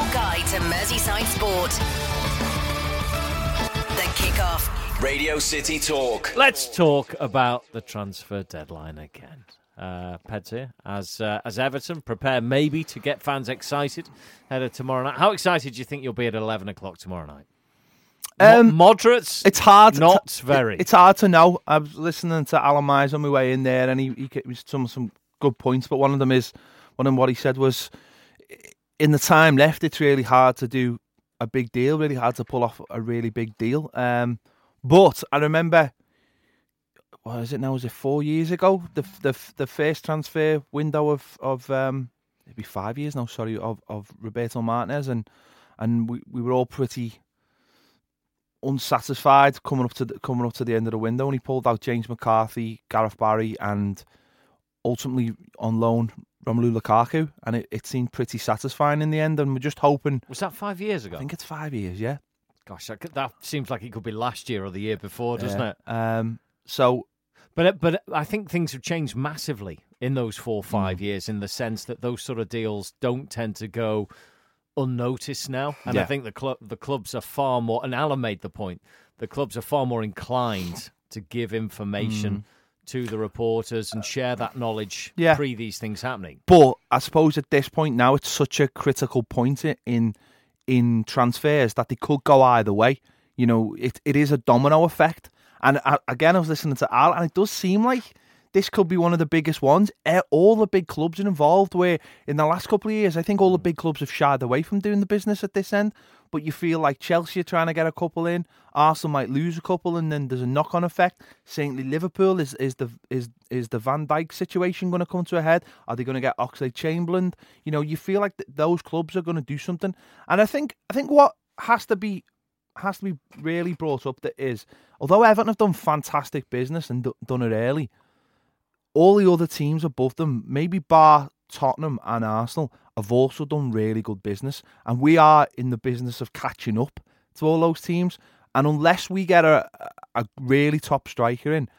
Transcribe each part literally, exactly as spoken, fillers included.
Your guide to Merseyside sport. The Kickoff. Radio City Talk. Let's talk about the transfer deadline again. Uh, Peds here, as uh, as Everton prepare maybe to get fans excited ahead of tomorrow night. How excited do you think you'll be at eleven o'clock tomorrow night? Um, Moderates? It's hard. Not to, very. It's hard to know. I was listening to Alan Myers on my way in there, and he, he gave me some some good points. But one of them is one of them what he said was, in the time left, it's really hard to do a big deal. Really hard to pull off a really big deal. Um, but I remember, what is it now? Was it four years ago? The the the first transfer window of of um, it'd be five years now. Sorry, of of Roberto Martinez, and and we, we were all pretty unsatisfied coming up to the, coming up to the end of the window, and he pulled out James McCarthy, Gareth Barry, and ultimately on loan Romelu Lukaku, and it, it seemed pretty satisfying in the end. And we're just hoping. Was that five years ago? I think it's five years. Yeah. Gosh, that, could, that seems like it could be last year or the year before, doesn't yeah. it? Um. So, but but I think things have changed massively in those four five mm. years, in the sense that those sort of deals don't tend to go unnoticed now, and yeah. I think the club the clubs are far more. And Alan made the point: the clubs are far more inclined to give information mm. to the reporters and share that knowledge yeah. pre these things happening. But I suppose at this point now, it's such a critical point in in transfers that they could go either way. You know, it it is a domino effect. And I, again, I was listening to Al, and it does seem like this could be one of the biggest ones. All the big clubs are involved, where in the last couple of years, I think all the big clubs have shied away from doing the business at this end. But you feel like Chelsea are trying to get a couple in, Arsenal might lose a couple, and then there's a knock-on effect. Saintly Liverpool, is is the is is the Van Dijk situation going to come to a head? Are they going to get Oxlade-Chamberlain? You know, you feel like th- those clubs are going to do something. And I think I think what has to be has to be really brought up that is, although Everton have done fantastic business and d- done it early, all the other teams above them, maybe bar Tottenham and Arsenal, have also done really good business. And we are in the business of catching up to all those teams. And unless we get a, a really top striker in,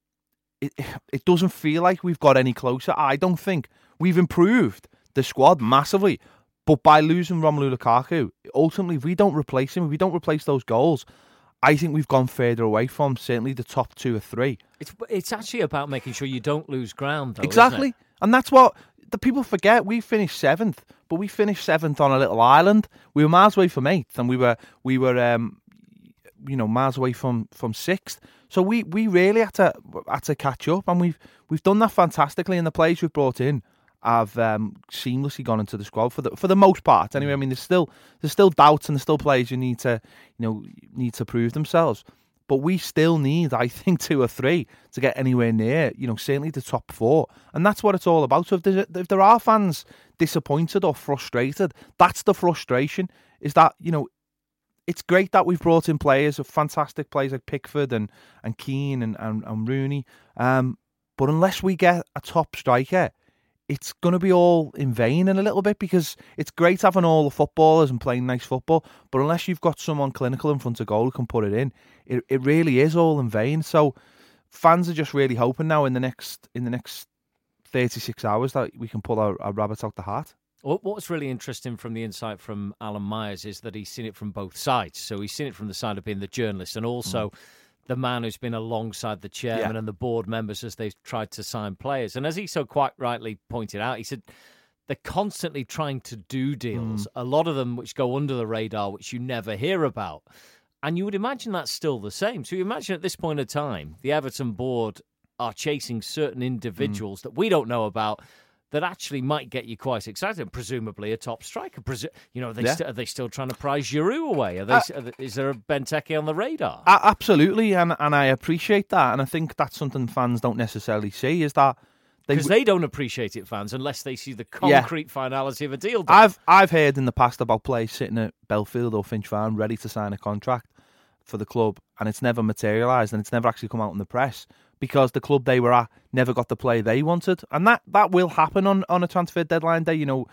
it, it doesn't feel like we've got any closer. I don't think. We've improved the squad massively. But by losing Romelu Lukaku, ultimately, if we don't replace him, if we don't replace those goals, I think we've gone further away from certainly the top two or three. It's it's actually about making sure you don't lose ground, though, exactly. Isn't it? And that's what the people forget. We finished seventh, but we finished seventh on a little island. We were miles away from eighth, and we were we were um, you know miles away from, from sixth. So we, we really had to had to catch up, and we've we've done that fantastically. And the players we've brought in have um, seamlessly gone into the squad for the for the most part. Anyway, I mean, there's still there's still doubts, and there's still players who need to you know need to prove themselves. But we still need, I think, two or three to get anywhere near, you know, certainly the top four. And that's what it's all about. So if, if there are fans disappointed or frustrated, that's the frustration, is that, you know, it's great that we've brought in players, fantastic players like Pickford and, and Keane and, and, and Rooney. Um, but unless we get a top striker, it's going to be all in vain in a little bit, because it's great having all the footballers and playing nice football, but unless you've got someone clinical in front of goal who can put it in, it, it really is all in vain. So fans are just really hoping now in the next in the next thirty-six hours that we can pull our, our rabbit out the hat. What's really interesting from the insight from Alan Myers is that he's seen it from both sides. So he's seen it from the side of being the journalist, and also mm. the man who's been alongside the chairman yeah. and the board members as they've tried to sign players. And as he so quite rightly pointed out, he said they're constantly trying to do deals, mm. a lot of them which go under the radar, which you never hear about. And you would imagine that's still the same. So you imagine at this point of time, the Everton board are chasing certain individuals mm. that we don't know about, that actually might get you quite excited. Presumably a top striker. Presu- you know, are they, yeah. st- are they still trying to prize Giroud away? Are they? Uh, are they is there a Benteke on the radar? Uh, absolutely, and and I appreciate that. And I think that's something fans don't necessarily see, is that because they, they don't appreciate it, fans, unless they see the concrete yeah. finality of a deal. I've I've heard in the past about players sitting at Belfield or Finch Farm ready to sign a contract for the club, and it's never materialised, and it's never actually come out in the press, because the club they were at never got the play they wanted. And that, that will happen on, on a transfer deadline day. You know,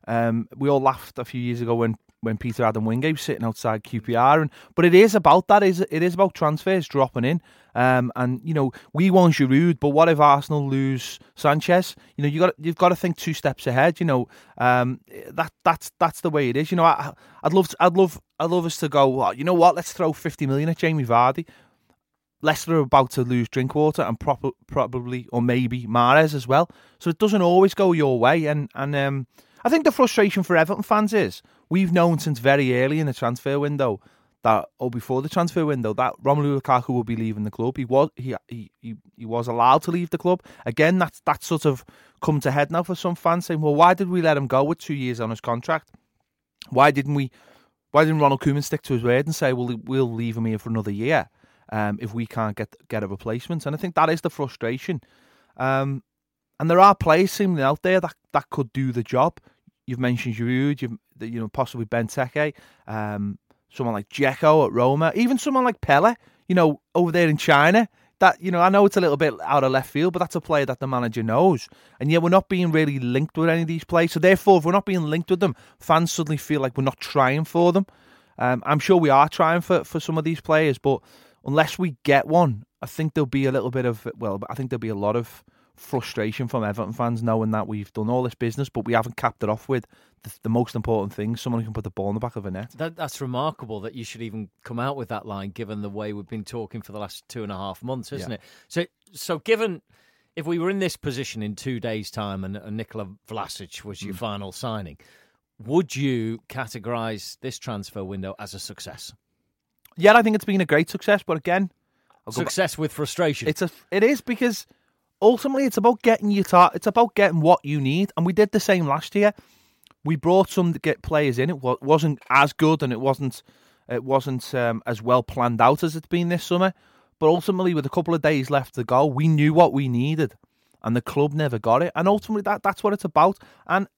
Um, we all laughed a few years ago when, when Peter Adam Wingate was sitting outside Q P R, and but it is about that. Is it is about transfers dropping in, um, and you know we want Giroud, but what if Arsenal lose Sanchez? You know you got you've got to think two steps ahead. You know um, that that's that's the way it is. You know I, I'd love to, I'd love I'd love us to go. Well, you know what? Let's throw fifty million at Jamie Vardy. Leicester are about to lose Drinkwater and prob- probably or maybe Mahrez as well. So it doesn't always go your way, and and um, I think the frustration for Everton fans is we've known since very early in the transfer window that, or before the transfer window, that Romelu Lukaku will be leaving the club. He was he he he, he was allowed to leave the club. Again, that's that's sort of come to head now for some fans, saying, well, why did we let him go with two years on his contract? Why didn't we? Why didn't Ronald Koeman stick to his word and say, well, we'll leave him here for another year um, if we can't get get a replacement? And I think that is the frustration. Um, and there are players seemingly out there that, that could do the job. You've mentioned Giroud, you've, you know, possibly Benteke, um, someone like Dzeko at Roma, even someone like Pele, you know, over there in China. That, you know, I know it's a little bit out of left field, but that's a player that the manager knows. And yet we're not being really linked with any of these players. So therefore, if we're not being linked with them, fans suddenly feel like we're not trying for them. Um, I'm sure we are trying for, for some of these players, but unless we get one, I think there'll be a little bit of, well, I think there'll be a lot of frustration from Everton fans knowing that we've done all this business, but we haven't capped it off with the, the most important thing, someone who can put the ball in the back of a net. That, that's remarkable that you should even come out with that line, given the way we've been talking for the last two and a half months, isn't yeah. it? So, so given if we were in this position in two days' time and, and Nikola Vlasic was your mm. final signing, would you categorise this transfer window as a success? Yeah, I think it's been a great success, but again, success with frustration. It's a, it is because ultimately it's about getting you tar- It's about getting what you need, and we did the same last year. We brought some to get players in. It wasn't as good, and it wasn't it wasn't um, as well planned out as it's been this summer. But ultimately, with a couple of days left to go, we knew what we needed, and the club never got it. And ultimately, that that's what it's about. And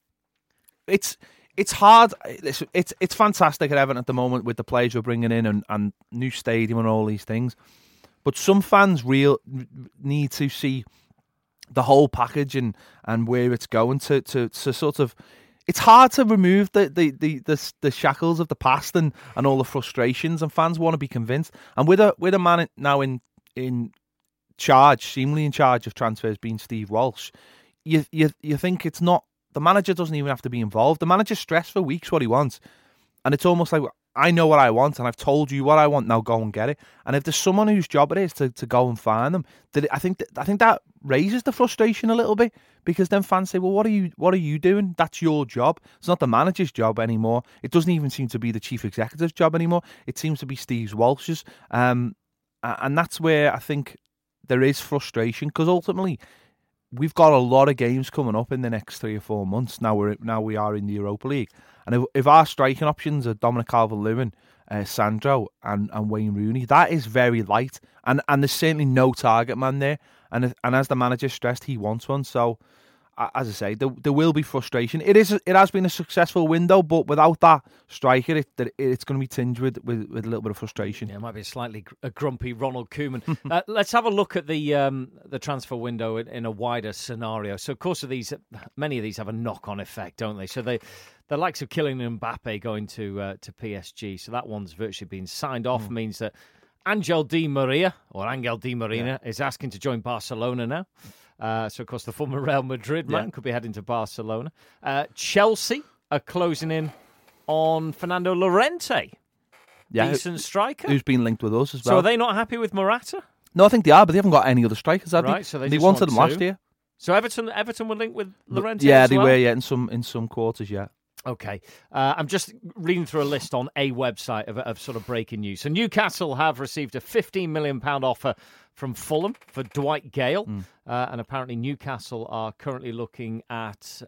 it's it's hard. It's it's, it's fantastic at Everton at the moment with the players we're bringing in and, and new stadium and all these things. But some fans real need to see the whole package and, and where it's going to, to, to sort of. It's hard to remove the the, the, the the shackles of the past and, and all the frustrations, and fans want to be convinced. And with a with a man now in in charge, seemingly in charge of transfers, being Steve Walsh, you you you think it's not, the manager doesn't even have to be involved. The manager's stressed for weeks what he wants, and it's almost like, I know what I want, and I've told you what I want. Now go and get it. And if there's someone whose job it is to, to go and find them, that I think that, I think that raises the frustration a little bit, because then fans say, "Well, what are you what are you doing? That's your job. It's not the manager's job anymore. It doesn't even seem to be the chief executive's job anymore. It seems to be Steve Walsh's." Um, and that's where I think there is frustration, because ultimately we've got a lot of games coming up in the next three or four months. Now we're now we are in the Europa League. And if, if our striking options are Dominic Calvert-Lewin, uh, Sandro and, and Wayne Rooney, that is very light. And and there's certainly no target man there. And and as the manager stressed, he wants one. So, as I say, there, there will be frustration. It is it has been a successful window, but without that striker, it, it it's going to be tinged with, with, with a little bit of frustration. Yeah, it might be a slightly a grumpy Ronald Koeman. uh, let's have a look at the um, the transfer window in, in a wider scenario. So, of course, of these, many of these have a knock-on effect, don't they? So they. The likes of Kylian Mbappe going to uh, to P S G, so that one's virtually been signed off, mm. means that Angel Di Maria, or Angel Di Marina, yeah. is asking to join Barcelona now. Uh, so, of course, the former Real Madrid man yeah. could be heading to Barcelona. Uh, Chelsea are closing in on Fernando Llorente, yeah, decent who, striker. Who's been linked with us as well. So are they not happy with Morata? No, I think they are, but they haven't got any other strikers, have right, they? So they, they just wanted want them to. last year. So Everton Everton were linked with Llorente Yeah, as they well? were, yeah, in some, in some quarters, yeah. Okay, uh, I'm just reading through a list on a website of, of sort of breaking news. So Newcastle have received a fifteen million pounds offer from Fulham for Dwight Gale, mm. uh, and apparently Newcastle are currently looking at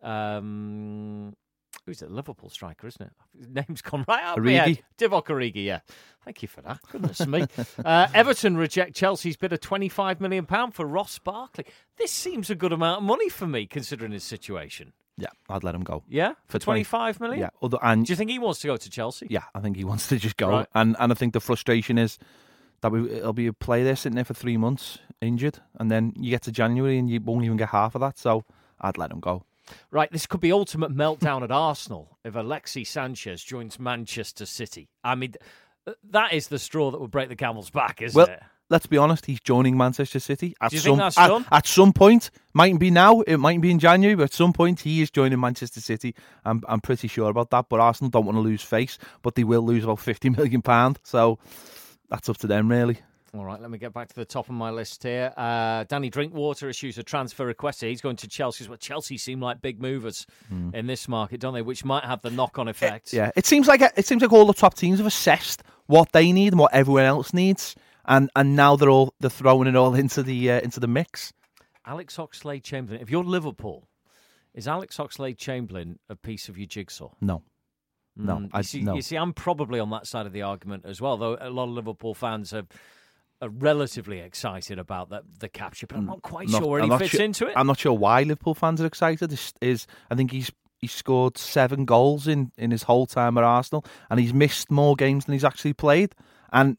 um, who's it? Liverpool striker, isn't it? His name's gone right out of my head. Divock Origi, yeah. Thank you for that. Goodness me. Uh, Everton reject Chelsea's bid of twenty-five million pounds for Ross Barkley. This seems a good amount of money for me, considering his situation. Yeah, I'd let him go. Yeah? For twenty-five million? Yeah. Other, and, do you think he wants to go to Chelsea? Yeah, I think he wants to just go. Right. And and I think the frustration is that we, it'll be a player there sitting there for three months, injured, and then you get to January and you won't even get half of that, so I'd let him go. Right, this could be ultimate meltdown at Arsenal if Alexis Sanchez joins Manchester City. I mean, that is the straw that will break the camel's back, isn't well, it? Let's be honest, he's joining Manchester City. At Do you some, think that's at, done? At some point, mightn't be now, it mightn't be in January, but at some point he is joining Manchester City. I'm I'm pretty sure about that, but Arsenal don't want to lose face, but they will lose about fifty million pounds, so that's up to them, really. All right, let me get back to the top of my list here. Uh, Danny Drinkwater issues a transfer request. He's going to Chelsea. Well, Chelsea seem like big movers mm. in this market, don't they? Which might have the knock-on effect. It, yeah, it seems like it seems like all the top teams have assessed what they need and what everyone else needs, and and now they're all they're throwing it all into the uh, into the mix. Alex Oxlade-Chamberlain. If you're Liverpool, is Alex Oxlade-Chamberlain a piece of your jigsaw? No. No, mm, I, you, see, no. you see, I'm probably on that side of the argument as well, though a lot of Liverpool fans have. Are relatively excited about that the capture, but I'm not quite not, sure where I'm he fits sure, into it. I'm not sure why Liverpool fans are excited. Is, is I think he's he scored seven goals in, in his whole time at Arsenal, and he's missed more games than he's actually played. And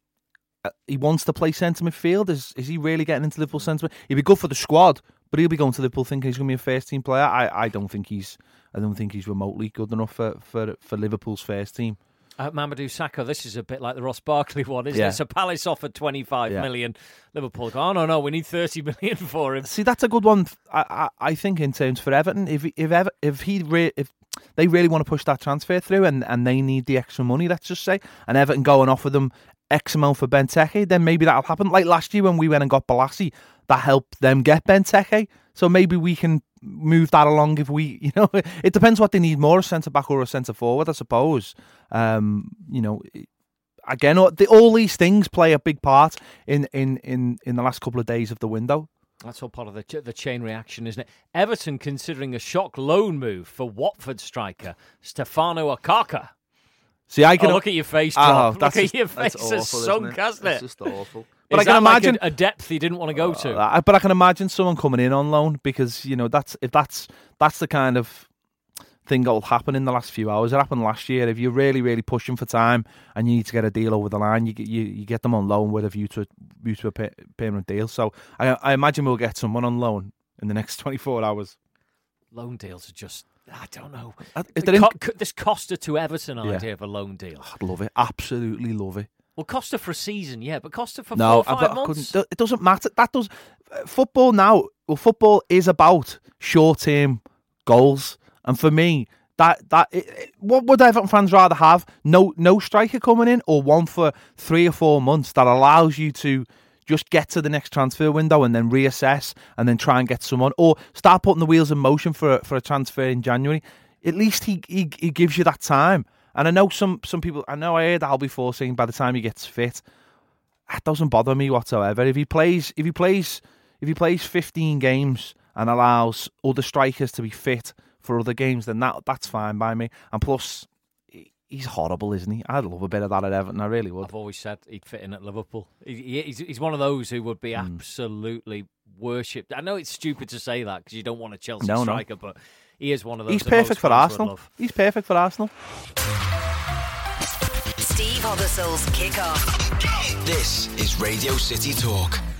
he wants to play centre midfield. Is is he really getting into Liverpool centre? He'd be good for the squad, but he'll be going to Liverpool thinking he's going to be a first team player. I, I don't think he's I don't think he's remotely good enough for for, for Liverpool's first team. Uh, Mamadou Sakho, this is a bit like the Ross Barkley one, isn't yeah. it? So Palace offered twenty-five yeah. million. Liverpool go, oh, no, no, we need thirty million for him. See, that's a good one, I, I, I think, in terms for Everton. If if Ever, if he re, if they really want to push that transfer through and, and they need the extra money, let's just say, and Everton go and offer them X amount for Benteke, then maybe that'll happen. Like last year when we went and got Balassi, that helped them get Benteke. So maybe we can move that along if we, you know, it depends what they need more, a centre-back or a centre-forward, I suppose. Um, you know, again, all, the, all these things play a big part in, in, in, in the last couple of days of the window. That's all part of the the chain reaction, isn't it? Everton considering a shock loan move for Watford striker Stefano Akaka. See, I can oh, look at your face, oh, Rob. Look just, at your face, awful, it's sunk, it? hasn't It's it? just awful. But Is I can that imagine like a, a depth he didn't want to go to. Uh, but I can imagine someone coming in on loan because you know that's if that's that's the kind of thing that will happen in the last few hours. It happened last year. If you're really really pushing for time and you need to get a deal over the line, you get you, you get them on loan with a view to view to a pay, permanent deal. So I I imagine we'll get someone on loan in the next twenty-four hours. Loan deals are just. I don't know. Uh, Co- co- this Costa to Everton idea yeah. of a loan deal. I'd love it. Absolutely love it. Well, Costa for a season, yeah, but Costa for no, four or I, five I months. couldn't. It doesn't matter. That does football now. Well, football is about short-term goals, and for me, that that it, it, what would Everton fans rather have? No, no striker coming in, or one for three or four months that allows you to just get to the next transfer window and then reassess and then try and get someone, or start putting the wheels in motion for a, for a transfer in January. At least he, he he gives you that time. And I know some some people. I know I heard Al before saying by the time he gets fit, that doesn't bother me whatsoever. If he plays, if he plays, if he plays fifteen games and allows other strikers to be fit for other games, then that that's fine by me. And plus, he's horrible, isn't he? I'd love a bit of that at Everton. I really would. I've always said he'd fit in at Liverpool. He, he's he's one of those who would be mm. absolutely worshipped. I know it's stupid to say that because you don't want a Chelsea no, striker, no. but he is one of those. He's perfect for Arsenal. He's perfect for Arsenal. Steve Hogglestone's Kick Off. This is Radio City Talk.